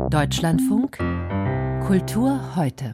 Deutschlandfunk Kultur heute.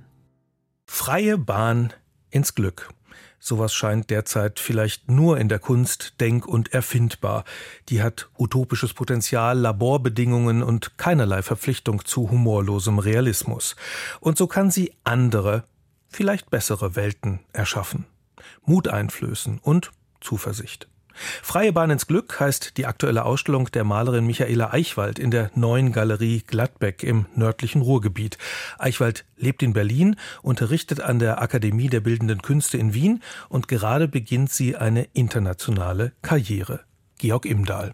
Freie Bahn ins Glück. Sowas scheint derzeit vielleicht nur in der Kunst denk- und erfindbar. Die hat utopisches Potenzial, Laborbedingungen und keinerlei Verpflichtung zu humorlosem Realismus. Und so kann sie andere, vielleicht bessere Welten erschaffen. Mut einflößen und Zuversicht. Freie Bahn ins Glück heißt die aktuelle Ausstellung der Malerin Michaela Eichwald in der Neuen Galerie Gladbeck im nördlichen Ruhrgebiet. Eichwald lebt in Berlin, unterrichtet an der Akademie der Bildenden Künste in Wien und gerade beginnt sie eine internationale Karriere. Georg Imdahl.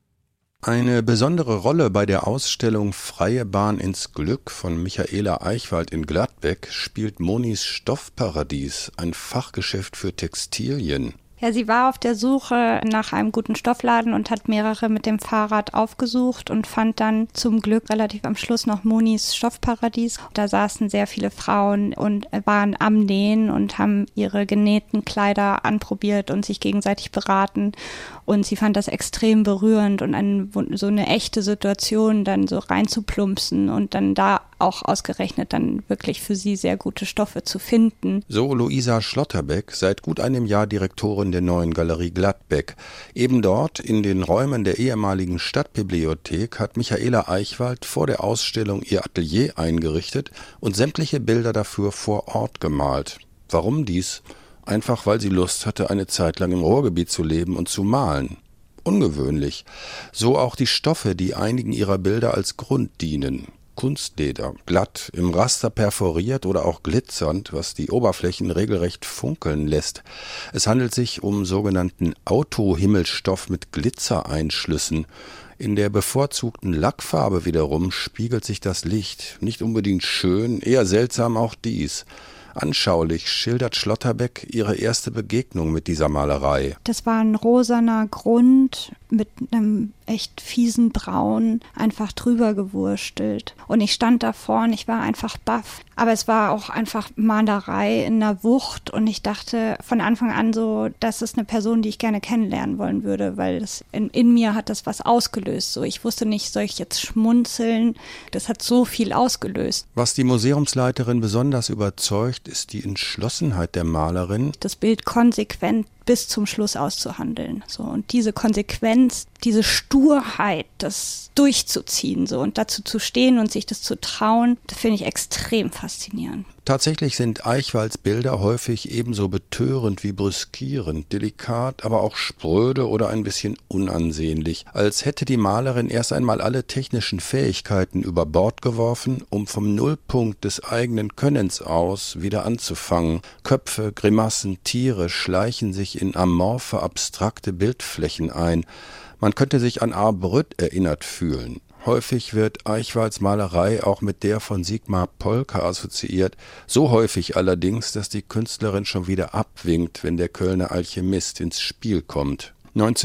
Eine besondere Rolle bei der Ausstellung Freie Bahn ins Glück von Michaela Eichwald in Gladbeck spielt Monis Stoffparadies, ein Fachgeschäft für Textilien. Ja, sie war auf der Suche nach einem guten Stoffladen und hat mehrere mit dem Fahrrad aufgesucht und fand dann zum Glück relativ am Schluss noch Monis Stoffparadies. Da saßen sehr viele Frauen und waren am Nähen und haben ihre genähten Kleider anprobiert und sich gegenseitig beraten. Und sie fand das extrem berührend und so eine echte Situation dann so reinzuplumpsen und dann da auch ausgerechnet dann wirklich für sie sehr gute Stoffe zu finden. So Luisa Schlotterbeck, seit gut einem Jahr Direktorin der Neuen Galerie Gladbeck. Eben dort, in den Räumen der ehemaligen Stadtbibliothek, hat Michaela Eichwald vor der Ausstellung ihr Atelier eingerichtet und sämtliche Bilder dafür vor Ort gemalt. Warum dies? Einfach weil sie Lust hatte, eine Zeit lang im Ruhrgebiet zu leben und zu malen. Ungewöhnlich. So auch die Stoffe, die einigen ihrer Bilder als Grund dienen. Kunstleder, glatt, im Raster perforiert oder auch glitzernd, was die Oberflächen regelrecht funkeln lässt. Es handelt sich um sogenannten Autohimmelstoff mit Glitzereinschlüssen. In der bevorzugten Lackfarbe wiederum spiegelt sich das Licht. Nicht unbedingt schön, eher seltsam auch dies. Anschaulich schildert Schlotterbeck ihre erste Begegnung mit dieser Malerei. Das war ein rosaner Grund mit einem echt fiesen Braun, einfach drüber gewurstelt. Und ich stand davor und ich war einfach baff. Aber es war auch einfach Malerei in einer Wucht und ich dachte von Anfang an so, das ist eine Person, die ich gerne kennenlernen wollen würde, weil das in mir hat das was ausgelöst. So, ich wusste nicht, soll ich jetzt schmunzeln? Das hat so viel ausgelöst. Was die Museumsleiterin besonders überzeugt, ist die Entschlossenheit der Malerin, das Bild konsequent bis zum Schluss auszuhandeln. So, und diese Konsequenz, diese Sturheit, das durchzuziehen so und dazu zu stehen und sich das zu trauen, das finde ich extrem faszinierend. Tatsächlich sind Eichwalds Bilder häufig ebenso betörend wie brüskierend, delikat, aber auch spröde oder ein bisschen unansehnlich, als hätte die Malerin erst einmal alle technischen Fähigkeiten über Bord geworfen, um vom Nullpunkt des eigenen Könnens aus wieder anzufangen. Köpfe, Grimassen, Tiere schleichen sich in amorphe, abstrakte Bildflächen ein. Man könnte sich an Arbrüt erinnert fühlen. Häufig wird Eichwalds Malerei auch mit der von Sigmar Polke assoziiert, so häufig allerdings, dass die Künstlerin schon wieder abwinkt, wenn der Kölner Alchemist ins Spiel kommt.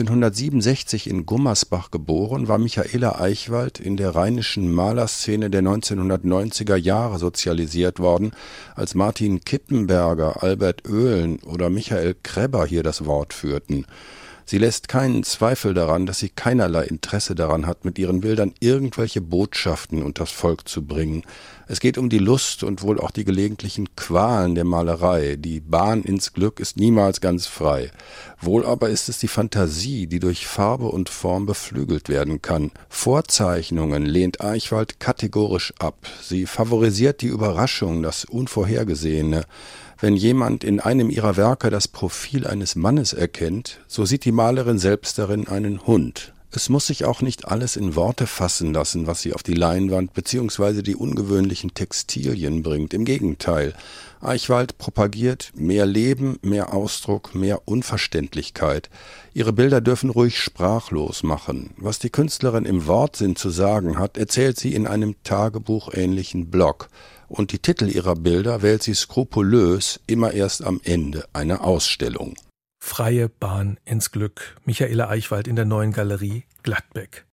1967 in Gummersbach geboren, war Michaela Eichwald in der rheinischen Malerszene der 1990er Jahre sozialisiert worden, als Martin Kippenberger, Albert Oehlen oder Michael Krebber hier das Wort führten. Sie lässt keinen Zweifel daran, dass sie keinerlei Interesse daran hat, mit ihren Bildern irgendwelche Botschaften unters Volk zu bringen. Es geht um die Lust und wohl auch die gelegentlichen Qualen der Malerei. Die Bahn ins Glück ist niemals ganz frei. Wohl aber ist es die Fantasie, die durch Farbe und Form beflügelt werden kann. Vorzeichnungen lehnt Eichwald kategorisch ab. Sie favorisiert die Überraschung, das Unvorhergesehene. Wenn jemand in einem ihrer Werke das Profil eines Mannes erkennt, so sieht die Malerin selbst darin einen Hund. Es muss sich auch nicht alles in Worte fassen lassen, was sie auf die Leinwand bzw. die ungewöhnlichen Textilien bringt. Im Gegenteil, Eichwald propagiert mehr Leben, mehr Ausdruck, mehr Unverständlichkeit. Ihre Bilder dürfen ruhig sprachlos machen. Was die Künstlerin im Wortsinn zu sagen hat, erzählt sie in einem tagebuchähnlichen Blog. Und die Titel ihrer Bilder wählt sie skrupulös immer erst am Ende einer Ausstellung. Freie Bahn ins Glück. Michaela Eichwald in der Neuen Galerie Gladbeck.